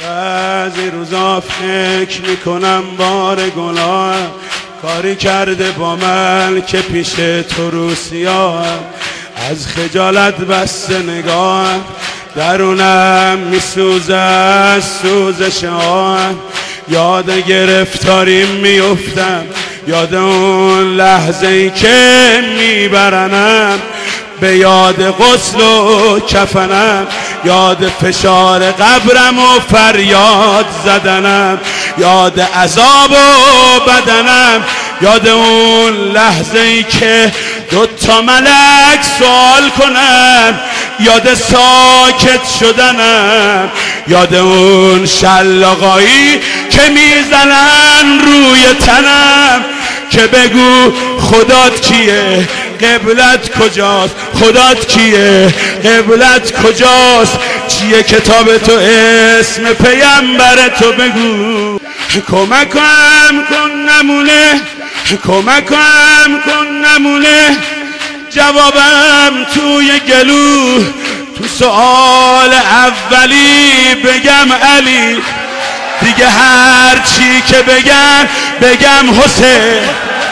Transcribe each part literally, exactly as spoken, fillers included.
بعضی روزا فکر میکنم بار گناه کاری کرده با من که پیش تو رو سیاه، از خجالت بسته نگاه درونم میسوزه از سوزش آن، یاد گرفتاریم میفتم، یاد اون لحظه ای که میبرنم، به یاد غسل و کفنم، یاد فشار قبرم و فریاد زدنم، یاد عذاب و بدنم، یاد اون لحظه ای که دوتا ملک سوال کنم، یاد ساکت شدنم، یاد اون شلاقایی که میزنن روی تنم، که بگو خدات کیه قبلت کجاست، خدات کیه قبلت کجاست، چیه کتاب تو اسم پیامبر تو بگو. کمکم کن نمونه، کمکم کن نمونه، جوابم توی گلو، تو سؤال اولی بگم علی، دیگه هر چی که بگم بگم حسین،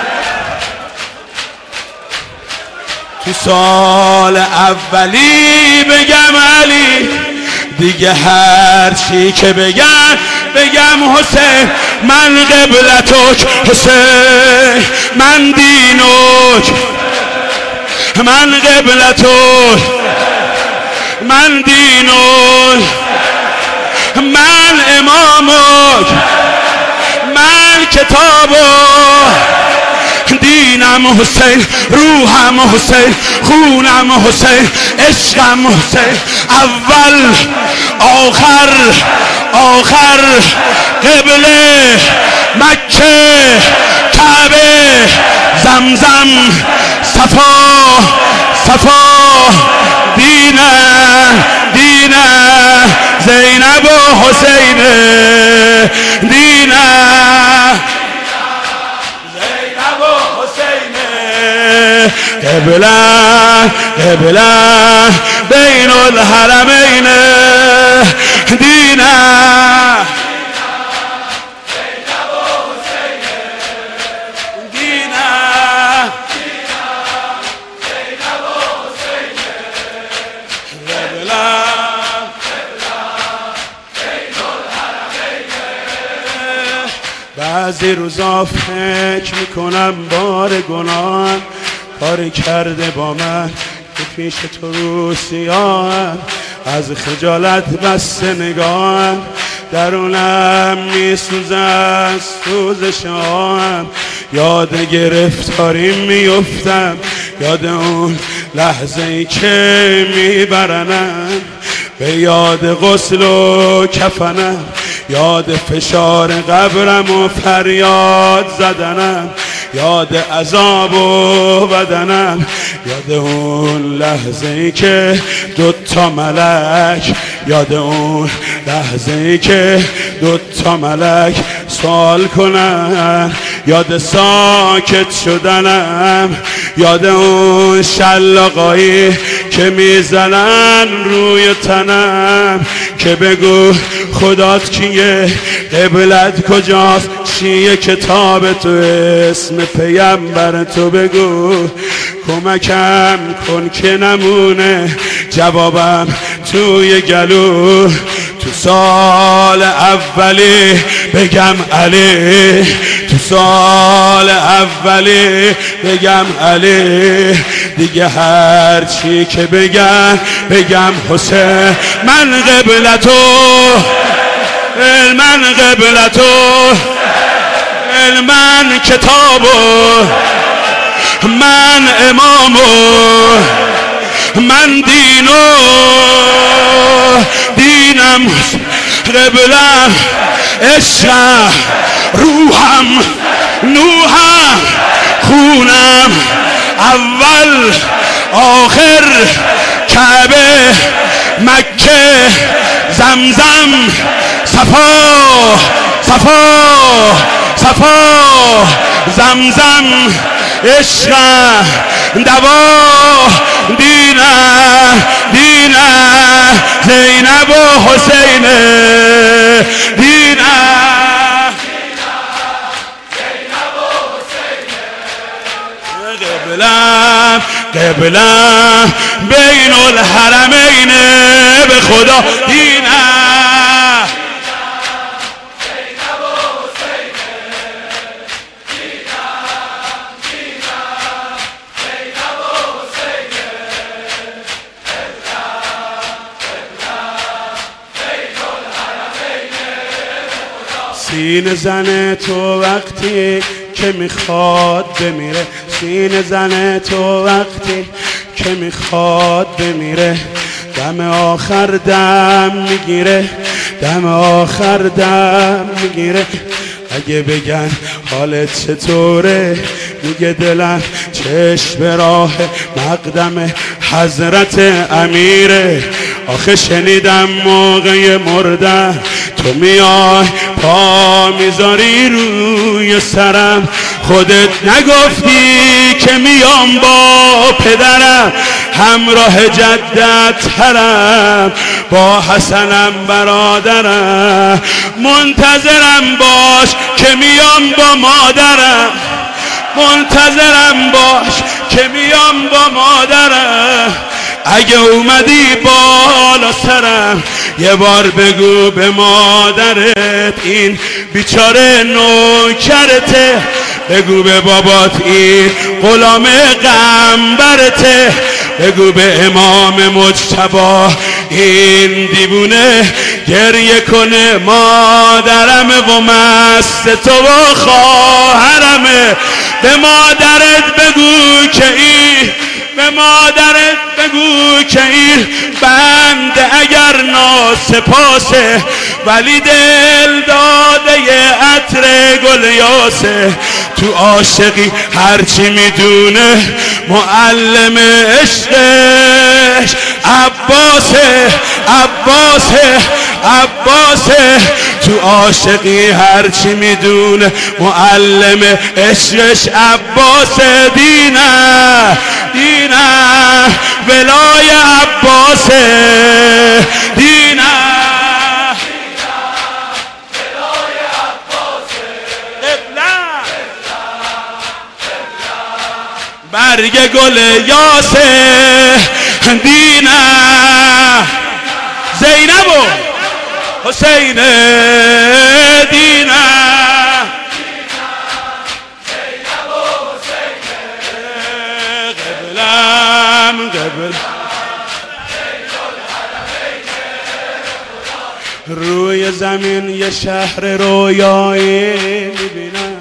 تو سؤال اولی بگم علی، دیگه هر چی که بگم بگم حسین. من قبلتک حسین، من دینک، من قبلتک، من دینک، من امامک، من کتابک، دینم حسین، روحم حسین، خونم حسین، عشقم حسین، اول آخر آخر، قبله مکه کعبه زمزم صفا صفا، دینه دینه زینب و حسین، دینه زینب و حسین، قبله قبله بین الحرمین، دینه زینب و حسین، دینه زینب و حسین، قبله بعضی روزا فکر میکنم بار گناه کاری کرده با من که پیش تو رو سیاه، از خجالت بسته نگاه درونم میسوزه از سوزش آن، یاد گرفتاریم میفتم، یاد اون لحظه ای که میبرنم، به یاد غسل و کفنم، یاد فشار قبرم و فریاد زدنم، یاد عذاب و بدنم، یاد اون لحظه ای که دوتا ملک، یاد اون لحظه ای که دوتا ملک سوال کنن، یاد ساکت شدنم، یاد اون شلاقایی که میزنن روی تنم، که بگو خدات کیه قبلت کجاست، چیه کتاب تو اسم پیامبر تو بگو. کمکم کن که نمونه جوابم توی گلو، تو سال اولی بگم علی، تو سال اولی بگم علی، دیگه هر چی که بگم بگم حسین. من قبلتو، من قبلتو، من کتابو، من امامو، من دینو، دینم قبلم، عشقم، روحم، نوحم، خونم، اول آخر، کعبه مکه زمزم صفا صفا صفا، زمزم عشقم، دوا، دینه دینه زینب و حسین، قبلم بین الحرمین به خدا دینم. سینه زن تو وقتی که میخواد بمیره، سینه زن تو وقتی که میخواد بمیره، دم آخر دم میگیره، دم آخر دم میگیره. اگه بگن حالت چطوره میگه دلم چشم به راه مقدم حضرت امیره. آخه شنیدم موقع مردن تو میای پا میذاری روی سرم، خودت نگفتی که میام با پدرم همراه جدت هرم، با حسنم برادرم منتظرم باش که میام با مادرم، منتظرم باش که میام با مادرم. اگه اومدی بالا سرم یه بار بگو به مادرت این بیچاره نوکرته، بگو به بابات این غلام قنبرته، بگو به امام مجتبی این دیوونه گریه کنه مادرمه و مست تو و خواهرمه. به مادرت بگو که این به مادرت بگو که این بنده اگر ناسپاسه ولی دل داده عطر گل یاسه، تو عاشقی هرچی میدونه معلم عشقش عباسه عباسه عباسه، تو عاشقی هرچی میدونه معلم عشقش عباسه. دینه دینه ولای عباسه، دینه ولای عباسه، برگ گل یاسه. دینه زینب و حسین دینه روی زمین یه شهر رویایی میبینم،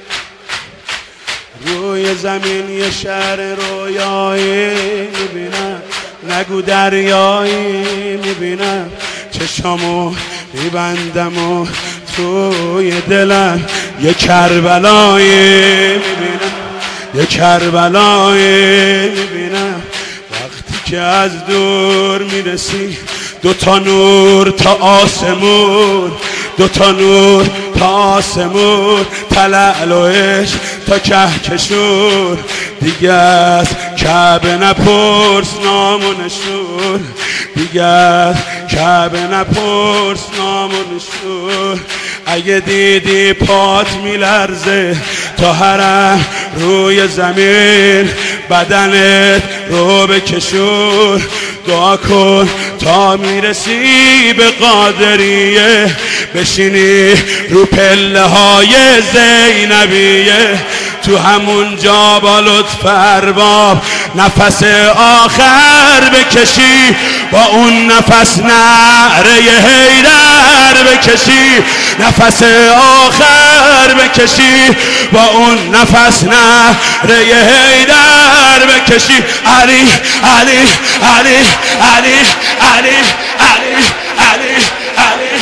روی زمین یه شهر رویایی میبینم، نگو دریایی میبینم، چشامو میبندم و توی دلم یه کربلایی میبینم، یه کربلایی میبینم. وقتی که از دور میرسی دوتا نور تا آسمون، دوتا نور تا آسمون، تلالوش تا کهکشون، دیگه از کعبه نپرس نام و نشون، دیگه از کعبه نپرس نام و نشون. اگه دیدی پات میلرزه تا حرم روی زمین، بدنت رو بکشون، دعا کن تا میرسی به قادریه، بشینی رو پله های زینبیه، تو همون جا با لطف ارباب نفس آخر بکشی، با اون نفس نعره حیدر بکشی، نفس آخر بکشی، با اون نفس نعره حیدر بکشی. علی علی علی علی علی علی علی علی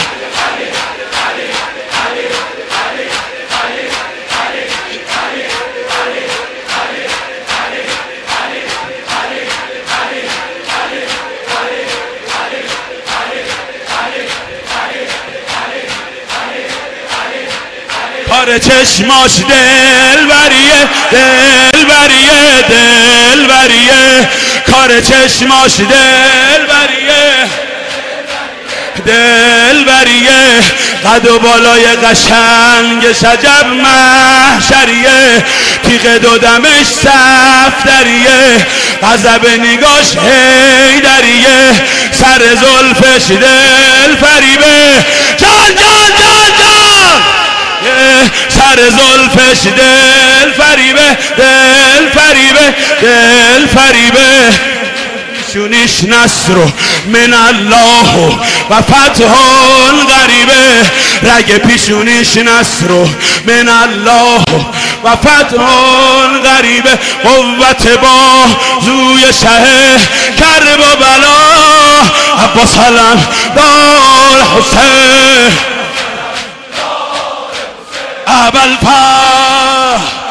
کار چشماش دل بریه دل بریه دل بریه، کار چشماش دل بریه دل بریه، قد و بالای قشنگش عجب محشریه، تیغ دو دمش صفدریه، غضب نگاش حیدریه، سر زلفش دل فریبه. جان جان جان جان سر زلفش دل فریبه، دل فریبه، دل فریبه. پیشونیش نصر من الله و فتح غریبه، رگ پیشونیش نصر من الله و فتح غریبه. قوت بازوی شه کرب و بلا، عباس علم دار حسین ابوالفضل.